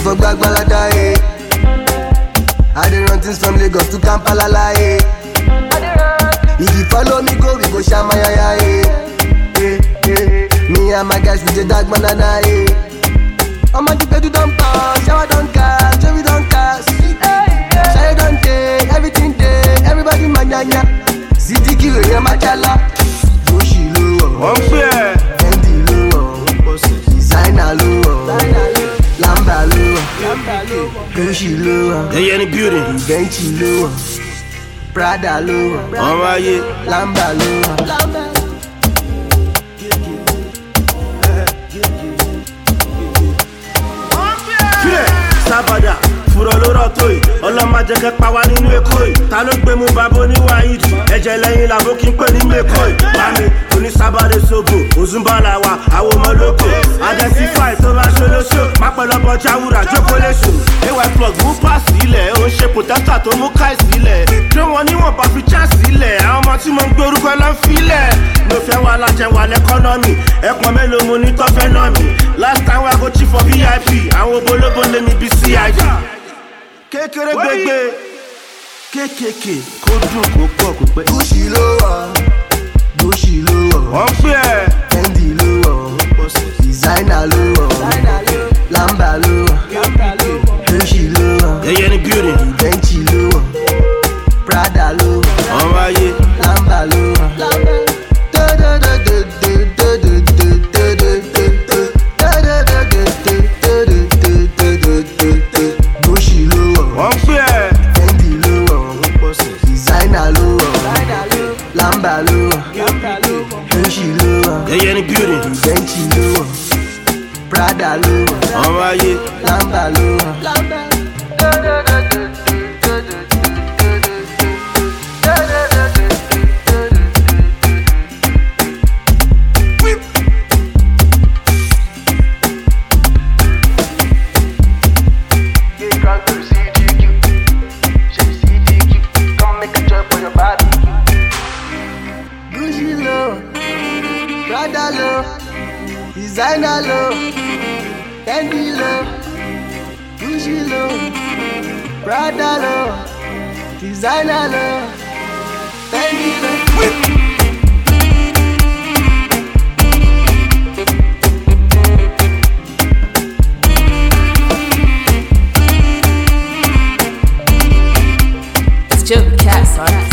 for Gbagbalada, eh. I dey run things from Lagos to Kampala, eh. If you follow me go, we go shamayaya, eh. Me and my guys, we dey dag banana, eh. I'm on the bed, you don't pass, shower don't cast, Joey don't cast. Shine don't day, everything day, everybody manyanya. Sidiki we ya machala, Yoshi low, Fendi low, Designer low, Lamba low, Yoshi low, Hey, any beauty, Benchi low, Prada low, Lamba low. Sábàdà fúrọ̀ lórọ̀ tó yìí ọlọ́mọ jẹ́kẹ́ pa wá nínú èkó yìí ta ló gbé mú babo ní wáyídì ẹ̀jẹ̀ lẹ́yìn làbó kí n pè ní mẹ́kọ́ yìí wámi onísábàdé sóbò òzúnbọ́là wa àwọn ọmọ lóko identify tó bá ṣolóṣò má pẹ̀lọ́bọ jáwúrà jókòó léṣò ay plug mú páàsì ilẹ̀ ó ń ṣe pòtẹ́tà tó mú káìsì ilẹ̀ dé wọn níwọ̀n bá fi chance ilẹ̀ àwọn ọmọ tí mo ń gbé orúkọ lọ́ filẹ̀ mo fẹ́ wà lájẹ̀ wà lẹ́kọ́nọ́mì ẹ̀pọ̀n mélòó mo ní tọ́fẹ́ náà mi last time I go chief for VIP àwọn obolóbo lé mi bí CID kékeré gbégbé kékèké kó dùn kó pọ̀ kó pẹ́. Gucci ló wà, Gucci ló wà, wọ́n pè ẹ́. Fendi ló wà, Designer ló wà, Lamba ló wà, Gucci ló wà, ẹyẹ ní beauty, Benchi ló wà, Prada ló wà, ọmọ ayé, Lamba ló wà. Gucci ló wà, wọ́n pè ẹ́. Fendi ló wà, Designer ló wà, Lamba ló wà, Gucci ló wà, ẹyẹ ní beauty, Benchi ló wà, Prada ló wà, ọmọ ayé, Lamba ló wà. Gucci low, Prada low, Designer low, Fendi low, Gucci low, Prada low, Designer low, Fendi low. It's Joe Cats on